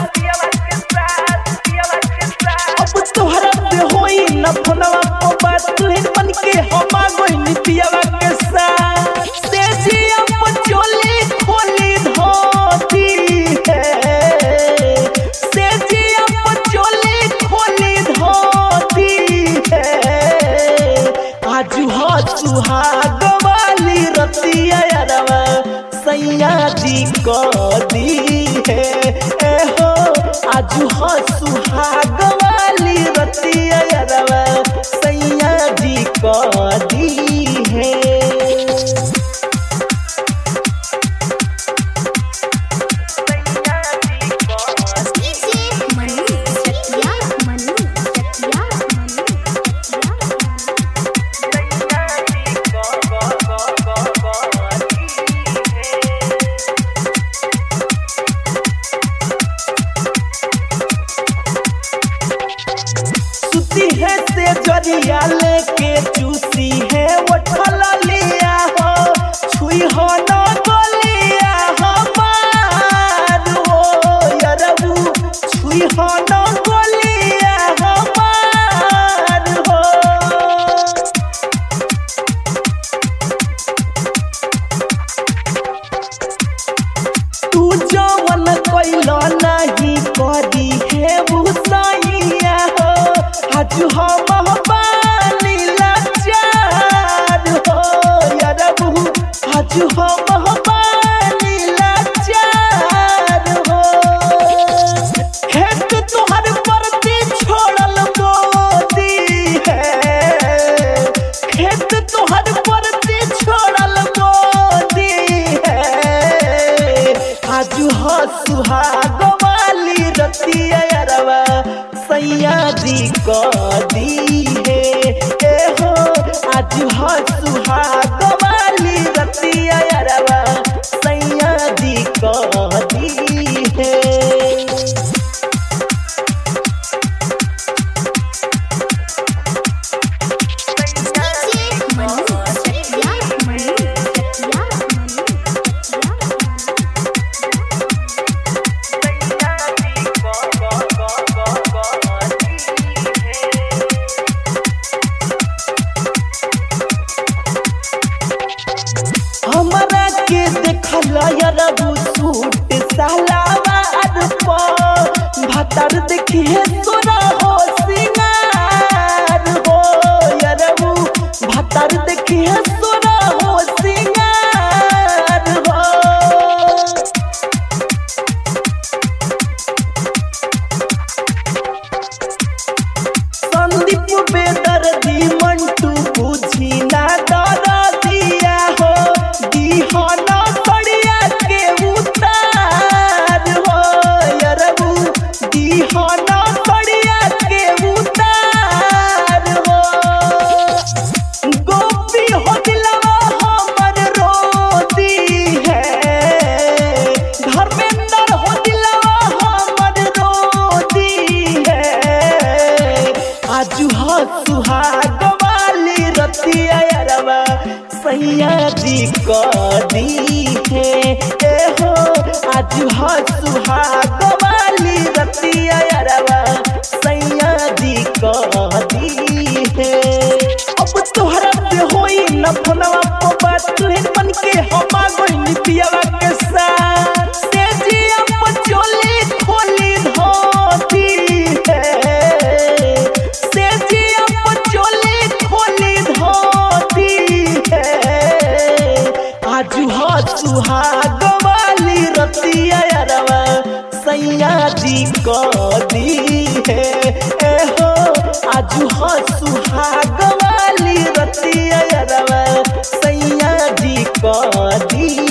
अब तोहरा पे होई न फोनवा को बात तुहिन बन के हम आ गइनी पियावा के साथ से जिया चोली खोली धोती है से जिया चोली खोली धोती है आज हो सुहाग वाली रतिया यारवा सैया जी को दी है ए हो आज हो सुहाग वाली रतिया यारवा सैया जी को दी है। सुती है से जरिया लेके चूसी है वो ठला लिया हो छुई हो न गोलिया हमार हो यरबू छुई हो न गोलिया हमार हो तू जवन कइलो नहीं करी है वो सैया हो आज हम बानी लाचार हो यरबू आज हम बानी लाचार हो खेत तोहर परती छोड़ल मोदी है खेत तोहर परती छोड़ल मोदी है आज हो सुहाग वाली रतिया यारवा सैया जी को दी है ए हो आज हो सुहाग वाली रतिया यारवा सैया जी को दी है। हमरा के देखला यरबू सूट सलवार पर भतर देखिए तोरा हो सिंगार हो यरबू भतर देखिए तोरा हो सिंगार हो संदीप बेदर्दी मंटू बुझी ना डर दिया हो हो ना सड़िया के उतार हो यरबू दी हो ना सड़िया के उतार हो गोपी हो दिलवा हमर रोती है धर्मेंद्र हो दिलवा हमर रोती है आज हो सुहाग वाली रतिया यारवा सैया जी को दी है ए हो आज हो सुहाग वाली रतिया यारवा सैया जी को दी है अब तोहरा पे होई न फोनवा को बात तुहिन बन के हम आ गइनी पियावा के साथ से जिया चोली खोली धोती है से जिया चोली खोली धोती आज हो सुहाग वाली रतिया यारवा सैया जी को दी है ए हो आज हो सुहाग वाली रतिया यारवा सैया जी को दी